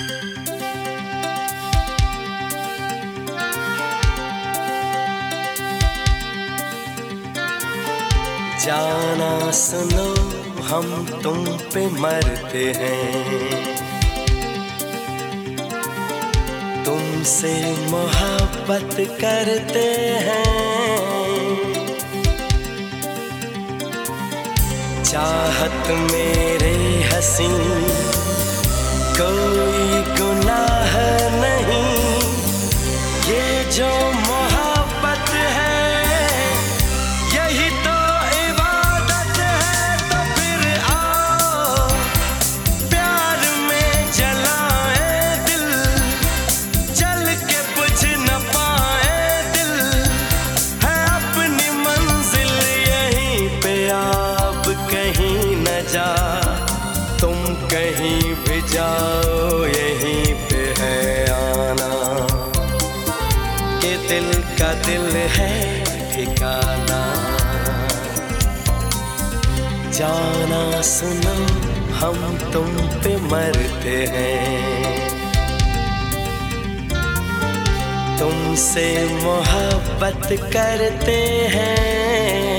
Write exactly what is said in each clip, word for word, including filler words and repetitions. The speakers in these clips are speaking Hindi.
जाना सुनो हम तुम पे मरते हैं, तुमसे मोहब्बत करते हैं। चाहत मेरे हसीं कोई गुनाह नहीं, ये जो मोहब्बत है यही तो इबादत है। तो फिर आओ प्यार में जलाए दिल, जल के बुझ न पाए दिल, है अपनी मंजिल यहीं पे। आप कहीं न जा तुम कहीं भी जाओ, यहीं पे है आना, ये दिल का दिल है ठिकाना। जाना सुनो हम तुम पे मरते हैं, तुमसे मोहब्बत करते हैं।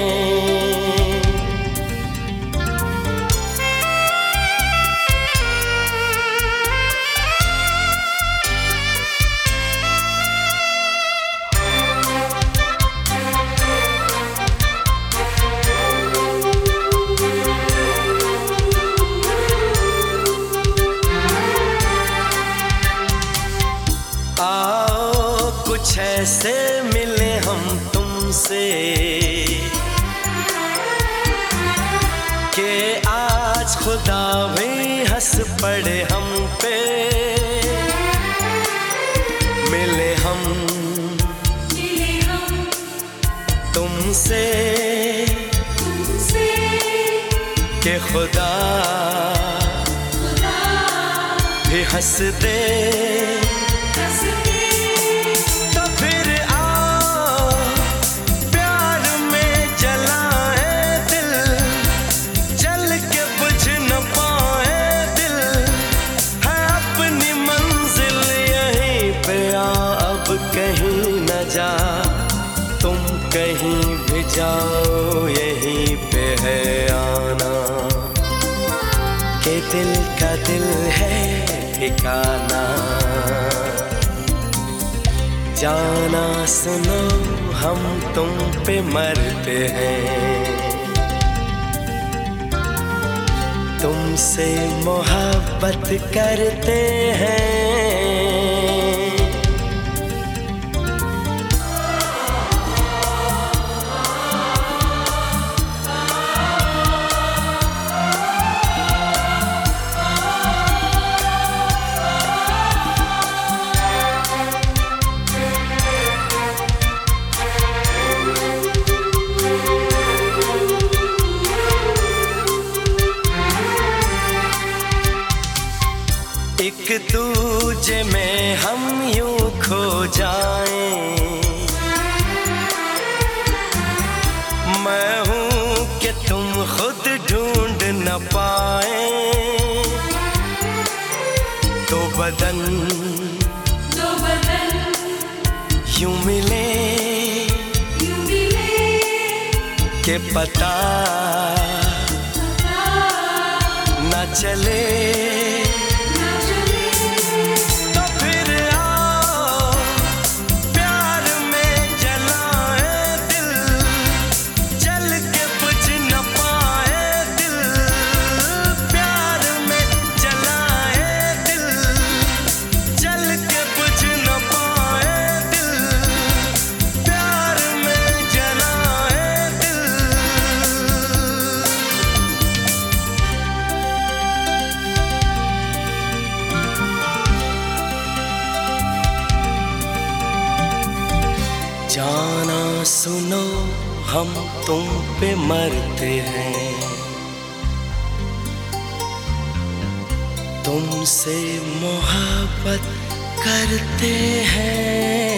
आओ कुछ ऐसे मिले हम तुमसे कि आज खुदा भी हंस पड़े हम पे। मिले हम मिले हम तुमसे तुमसे कि खुदा खुदा भी हंस दे। तो फिर आओ प्यार में जलाए दिल, जल के बुझ न पाए दिल, है अपनी मंजिल यहीं पे। अब कहीं न जा तुम कहीं भी जाओ, यहीं पे है आना, के दिल का दिल है ठिकाना। जाना सुनो हम तुम पे मरते हैं, तुमसे मोहब्बत करते हैं। एक दूजे में हम यूं खो जाएं, मैं हूं कि तुम खुद ढूंढ न पाए। दो बदन दो बदन यूं मिले यूं मिले के पता न चले। जाना सुनो हम तुम पे मरते हैं, तुमसे मोहब्बत करते हैं।